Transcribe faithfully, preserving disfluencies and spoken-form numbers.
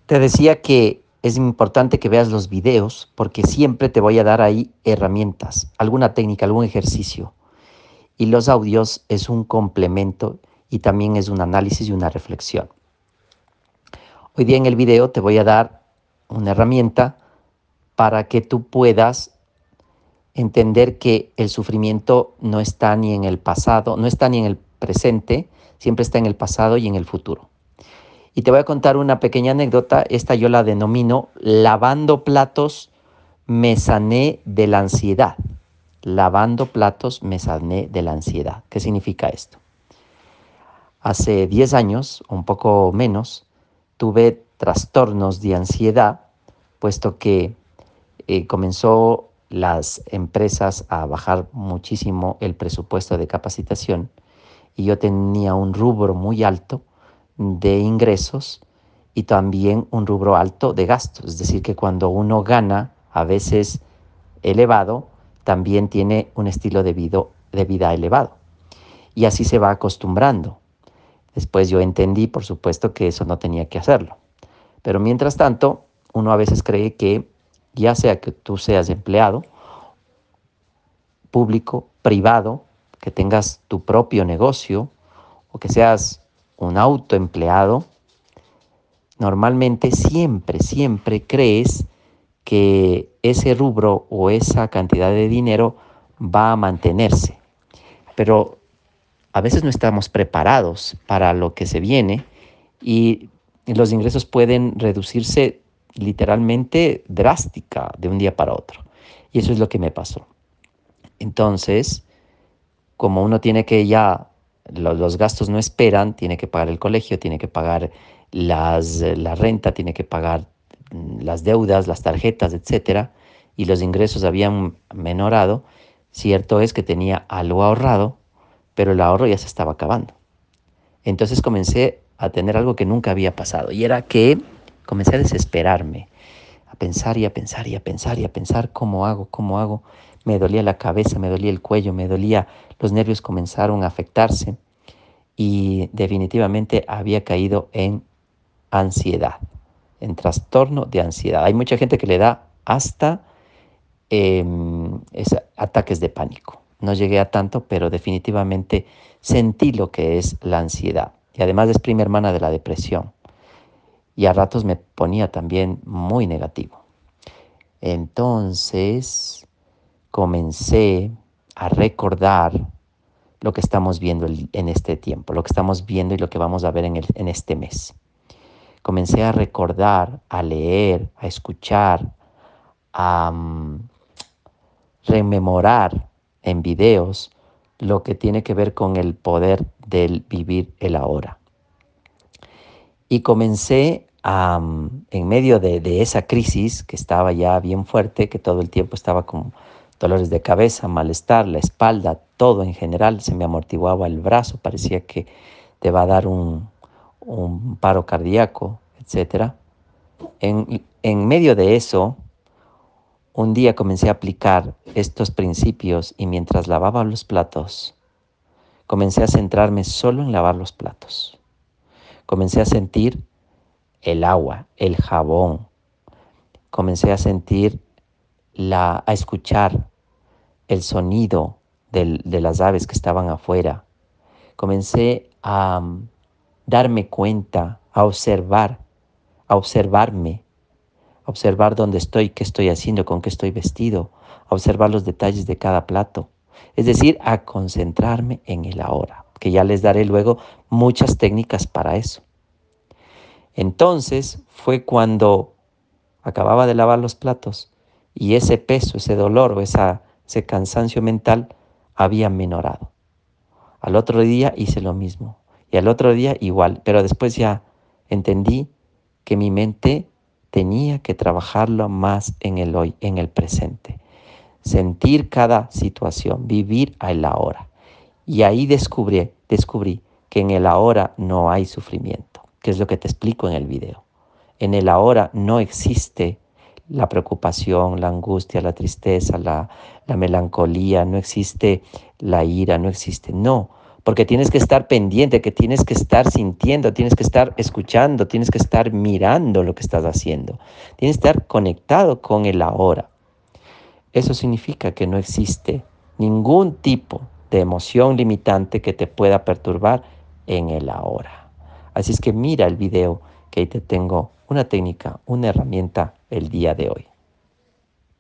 Te decía que es importante que veas los videos porque siempre te voy a dar ahí herramientas, alguna técnica, algún ejercicio. Y los audios es un complemento y también es un análisis y una reflexión. Hoy día en el video te voy a dar una herramienta para que tú puedas entender que el sufrimiento no está ni en el pasado, no está ni en el presente, siempre está en el pasado y en el futuro. Y te voy a contar una pequeña anécdota. Esta yo la denomino lavando platos me sané de la ansiedad. Lavando platos me sané de la ansiedad. ¿Qué significa esto? Hace diez años, un poco menos, tuve trastornos de ansiedad, puesto que eh, comenzó las empresas a bajar muchísimo el presupuesto de capacitación y yo tenía un rubro muy alto de ingresos y también un rubro alto de gastos. Es decir, que cuando uno gana, a veces elevado, también tiene un estilo de vida, de vida elevado. Y así se va acostumbrando. Después yo entendí, por supuesto, que eso no tenía que hacerlo. Pero mientras tanto, uno a veces cree que ya sea que tú seas empleado, público, privado, que tengas tu propio negocio o que seas un autoempleado, normalmente siempre, siempre crees que ese rubro o esa cantidad de dinero va a mantenerse. Pero a veces no estamos preparados para lo que se viene y los ingresos pueden reducirse literalmente drástica de un día para otro. Y eso es lo que me pasó. Entonces, como uno tiene que ya, los, los gastos no esperan, tiene que pagar el colegio, tiene que pagar las, la renta, tiene que pagar las deudas, las tarjetas, etcétera, y los ingresos habían menorado, cierto es que tenía algo ahorrado, pero el ahorro ya se estaba acabando. Entonces comencé a tener algo que nunca había pasado, y era que comencé a desesperarme, a pensar y a pensar y a pensar y a pensar cómo hago, cómo hago. Me dolía la cabeza, me dolía el cuello, me dolía, los nervios comenzaron a afectarse y definitivamente había caído en ansiedad, en trastorno de ansiedad. Hay mucha gente que le da hasta eh, es, ataques de pánico. No llegué a tanto, pero definitivamente sentí lo que es la ansiedad. Y además es prima hermana de la depresión. Y a ratos me ponía también muy negativo. Entonces comencé a recordar lo que estamos viendo en este tiempo, lo que estamos viendo y lo que vamos a ver en, el, en este mes. Comencé a recordar, a leer, a escuchar, a um, rememorar en videos lo que tiene que ver con el poder del vivir el ahora. Y comencé a, um, en medio de, de esa crisis que estaba ya bien fuerte, que todo el tiempo estaba con dolores de cabeza, malestar, la espalda, todo en general, se me amortiguaba el brazo, parecía que te va a dar un, un paro cardíaco, etcétera. En, en medio de eso, un día comencé a aplicar estos principios y mientras lavaba los platos, comencé a centrarme solo en lavar los platos. Comencé a sentir el agua, el jabón. Comencé a sentir, la, a escuchar el sonido del, de las aves que estaban afuera. Comencé a um, darme cuenta, a observar, a observarme, a observar dónde estoy, qué estoy haciendo, con qué estoy vestido, a observar los detalles de cada plato. Es decir, a concentrarme en el ahora, que ya les daré luego muchas técnicas para eso. Entonces fue cuando acababa de lavar los platos y ese peso, ese dolor o esa, ese cansancio mental había menorado. Al otro día hice lo mismo y al otro día igual, pero después ya entendí que mi mente tenía que trabajarlo más en el hoy, en el presente. Sentir cada situación, vivir el ahora. Y ahí descubrí, descubrí que en el ahora no hay sufrimiento, que es lo que te explico en el video. En el ahora no existe la preocupación, la angustia, la tristeza, la, la melancolía, no existe la ira, no existe. No, porque tienes que estar pendiente, que tienes que estar sintiendo, tienes que estar escuchando, tienes que estar mirando lo que estás haciendo. Tienes que estar conectado con el ahora. Eso significa que no existe ningún tipo de emoción limitante que te pueda perturbar en el ahora. Así es que mira el video, que ahí te tengo una técnica, una herramienta el día de hoy.